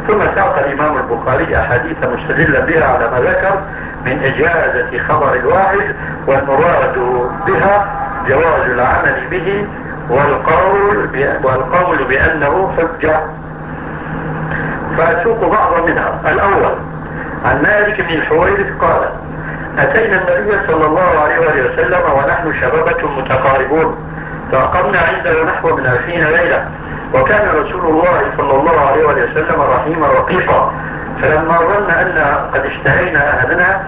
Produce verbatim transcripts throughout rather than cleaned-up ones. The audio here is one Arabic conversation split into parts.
ثم ساق الإمام البخاري أحاديث مستدلا بها على ما ذكر من إجازة خبر الواحد، والمراد بها جواز العمل به والقول والقول بأنه حجة. فأسوق بعض منها. الأول عن مالك بن الحويرث قال: أتينا النبي صلى الله عليه وسلم ونحن شبابة متقاربون، فأقمنا عنده نحو من عشرين ليلة، وكان رسول الله صلى الله عليه وسلم رحيما رقيقا، فلما ظن أن قد اشتهينا أهلنا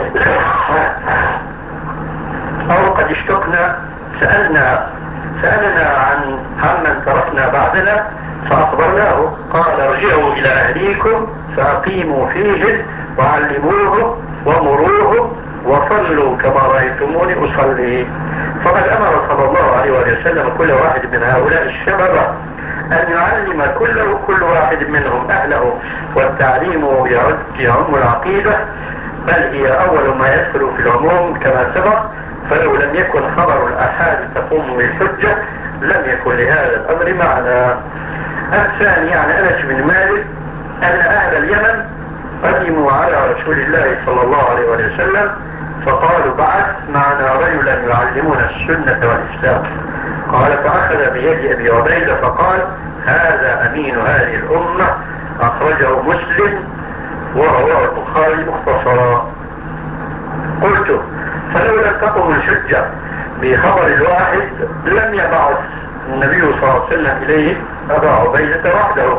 أو قد اشتقنا سألنا سألنا عن عمن تركنا بعدنا، فأخبرناه. قال: ارجعوا إلى أهليكم فأقيموا فيهم وعلموهم ومروهم وصلوا كما رأيتموني أصلي. فقد أمر صلى الله عليه وسلم كل واحد من هؤلاء الشباب أن يعلم كله كل واحد منهم أهله، والتعليم يعم العقيدة، بل هي أول ما يدخل في العموم كما سبق. فلو لم يكن خبر الآحاد تقوم بالحجة لم يكن لهذا الأمر معنى. الثاني عن أنس بن مالك أن أهل اليمن قدموا على رسول الله صلى الله عليه وسلم فقالوا: بعث معنا رجلا يعلمنا السنة والإسلام. قال: فأخذ بيد أبي عبيدة فقال: هذا أمين هذه الأمة، أخرجه مسلم ورواه البخاري مختصرا. قلت: فلو لم تقم الحجة بخبر الواحد لم يبعث النبي صلى الله عليه وسلم إليه أبا عبيدة وحده.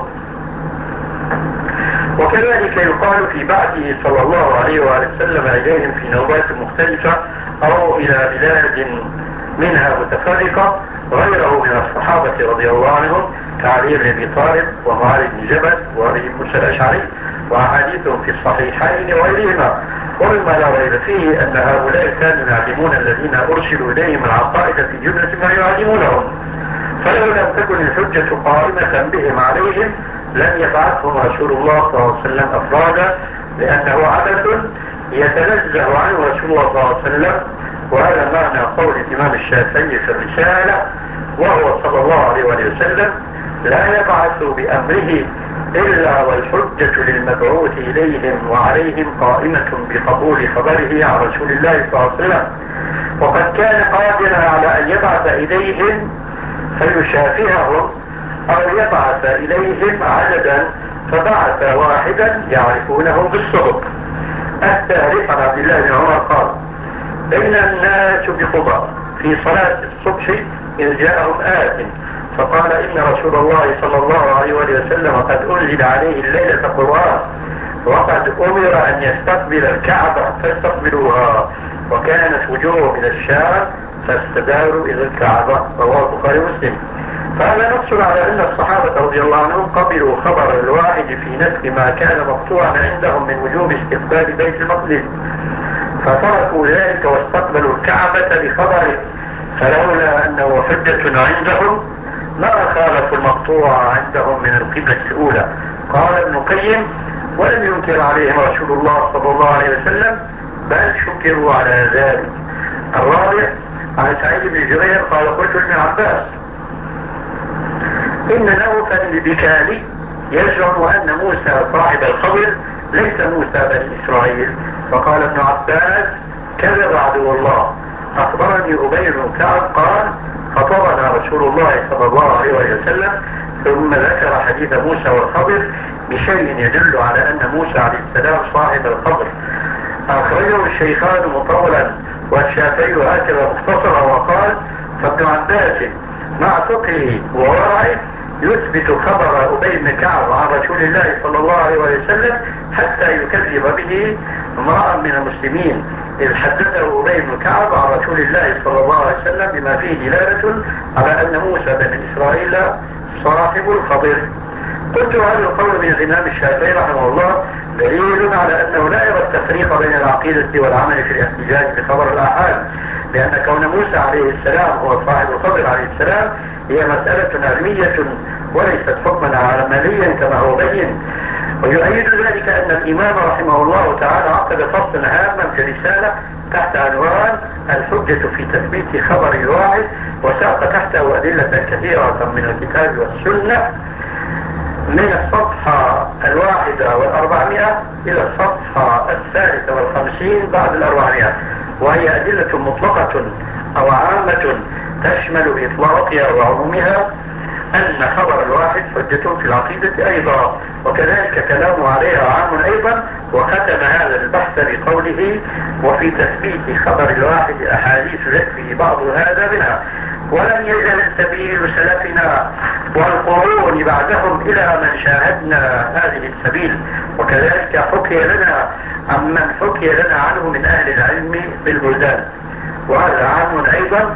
وكذلك يقال في بعثه صلى الله عليه وسلم إليهم في نوبات مختلفة أو إلى بلاد منها متفرقة غيره من الصحابة رضي الله عنهم كعلي بن أبي طالب ومعاذ بن جبل وأبي موسى الأشعري، وأحاديثهم في الصحيحين وغيرهما. ومما لا ريب فيه أن هؤلاء كانوا يعلمون الذين أرسلوا إليهم العقائد في جملة ما يعلمونهم، فلو لم تكن الحجة قائمة بهم عليهم لن يبعثهم رسول الله صلى الله عليه وسلم أفرادا، لأنه عبث يتنزه عنه رسول الله صلى الله عليه وسلم. وهذا معنى قول الإمام الشافعي في الرسالة، وهو صلى الله عليه وسلم: لا يبعث بأمره إلا والحجة للمبعوث إليهم وعليهم قائمة بقبول خبره عن رسول الله صلى الله عليه وسلم. وقد كان قادرا على أن يبعث إليهم فيشافههم أو يبعث إليهم عددا، فبعث واحدا يعرفونه بالصدق. الثالث عن عبد الله بن عمر قال: بين الناس بقضاء في صلاة الصبح إذ جاءهم آت فقال: إن رسول الله صلى الله عليه وسلم قد أنزل عليه الليلة قرآن، وقد أمر أن يستقبل الكعبة فاستقبلوها، وكانت وجوه من الشام فاستداروا إلى الكعبة. رواه البخاري ومسلم. فهذا نص على أن الصحابة رضي الله عنهم قبلوا خبر الواحد في نسخ ما كان مقطوعا عندهم من وجوب استقبال بيت المقدس، فتركوا ذلك واستقبلوا الكعبة بخبره، فلولا أنه حجة عندهم ما خالفوا المقطوع عندهم من القبلة الأولى. قال ابن القيم: ولم ينكر عليهم رسول الله صلى الله عليه وسلم، بل شكروا على ذلك. الرابع عن سعيد بن جبير قال: قلت لابن عباس: إن نوفا البكالي يزعم أن موسى صاحب الخضر ليس موسى بني إسرائيل. فقال ابن عباس: كذب عدو الله. أخبرني أبي بن كعب قال: خطبنا رسول الله صلى الله عليه وسلم، ثم ذكر حديث موسى والخضر بشيء يدل على أن موسى عليه السلام صاحب الخضر. أخرجه الشيخان مطولا والشافعي هكذا مختصرا. وقال: فابن عباس مع فقهه وورعه يثبت خبر أبي بن كعب عن رسول الله صلى الله عليه وسلم حتى يكذب به امرأ من المسلمين، إذ حدثه أبي بن كعب عن رسول الله صلى الله عليه وسلم بما فيه دلالة على أن موسى بن إسرائيل صاحب الخضر. قلت: هذا القول من الإمام الشافعي رحمه الله دليل على أنه لا يرى التفريق بين العقيدة والعمل في الاحتجاج بخبر الآحاد، لأن كون موسى عليه السلام هو صاحب الخضر عليه السلام هي مسألة علمية وليست حكما عمليا كما هو بين. ويؤيد ذلك أن الإمام رحمه الله تعالى عقد فصلا هاما في رسالة تحت عنوان الحجة في تثبيت خبر الواحد، وساق تحته أدلة كثيرة من الكتاب والسنة. من الصفحة الواحد الواحدة والأربعمائة إلى الصفحة الثالثة والخمسين بعد الأربعمائة، وهي أدلة مطلقة أو عامة تشمل إطلاقها وعمومها أن خبر الواحد حجة في العقيدة أيضا، وكذلك كلامه عليها عام أيضا. وختم هذا البحث بقوله: وفي تثبيت خبر الواحد أحاديث يكفي بعض هذا منها، ولم يزل سبيل سلفنا والقرون بعدهم إلى من شاهدنا هذه السبيل، وكذلك حكي لنا عمن حكي لنا عنه من أهل العلم بالبلدان، وهذا عام أيضا.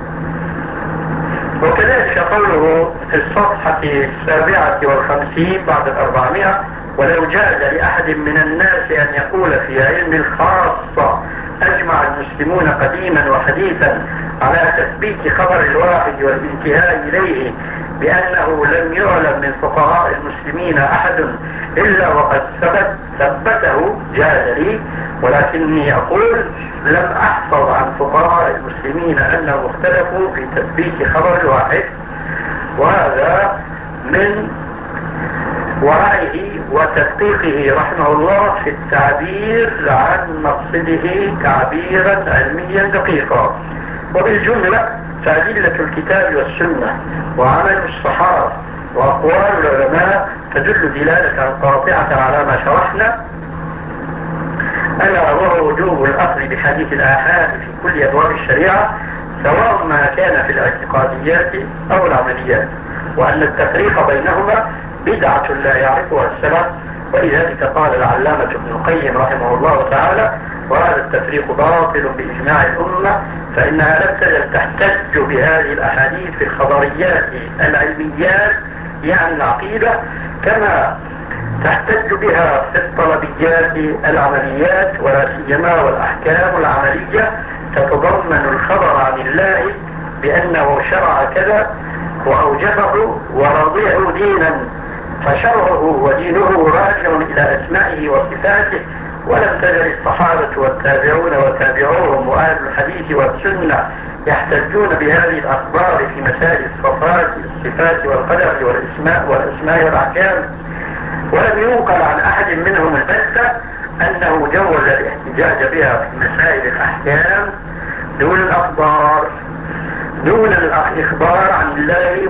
وكذلك قوله في الصفحة السابعة والخمسين بعد الأربعمائة: ولو جاز لأحد من الناس أن يقول في علم الخاصة أجمع المسلمون قديما وحديثا على تثبيت خبر الواحد والانتهاء إليه بأنه لم يعلم من فقهاء المسلمين أحد إلا وقد ثبت ثبته جاز لي، ولكني أقول لم أحفظ عن فقهاء المسلمين أنهم اختلفوا في تثبيت خبر الواحد. وهذا من ورعه وتدقيقه رحمه الله في التعبير عن مقصده تعبيرا علميا دقيقا. وبالجملة فأدلة الكتاب والسنة وعمل الصحابة وأقوال العلماء تدل دلالة قاطعة على ما شرحنا، ألا وهو وجوب الأخذ بحديث الآحاد في كل أبواب الشريعة سواء ما كان في الاعتقاديات أو العمليات، وأن التفريق بينهما بدعة لا يعرفها السلف. ولذلك قال العلامة ابن القيم رحمه الله تعالى: وهذا التفريق باطل بإجماع الأمة، فإنها لم تزل تحتج بهذه الأحاديث في الخبريات العلميات يعني العقيدة، كما تحتج بها في الطلبيات العمليات، ولا سيما والأحكام العملية تتضمن الخبر عن الله بأنه شرع كذا وأوجبه ورضيه دينا، فشرعه ودينه راجع إلى أسمائه وصفاته. ولم تزل الصحابة والتابعون وتابعوهم وأهل الحديث والسنة يحتجون بهذه الأخبار في مسائل الصفات الصفات والقدر والاسماء والاسماء والأحكام، ولم ينقل عن أحد منهم البتة أنه جوز الاحتجاج بها في مسائل الأحكام دون الأخبار دون الإخبار عن الله.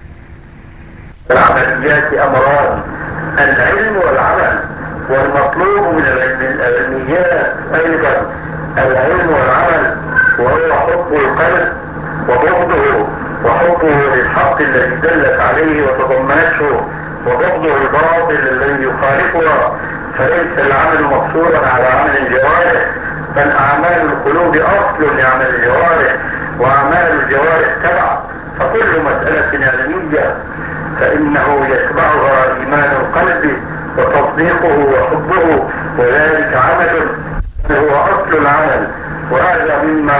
والعمليات أمران: العلم والعمل، والمطلوب من العلميات أيضا العلم والعمل، وهو حب القلب وبغضه، وحبه للحق الذي دلت عليه وتضمنته، وبغضه الباطل الذي يخالفها. فليس العمل مقصورا على عمل الجوارح، بل أعمال القلوب أصل لعمل الجوارح، وأعمال الجوارح تبع. فكل مسألة علمية فإنه يتبعها إيمان القلب وتصديقه وحبه، وذلك عمل هو أصل العمل. وهذا مما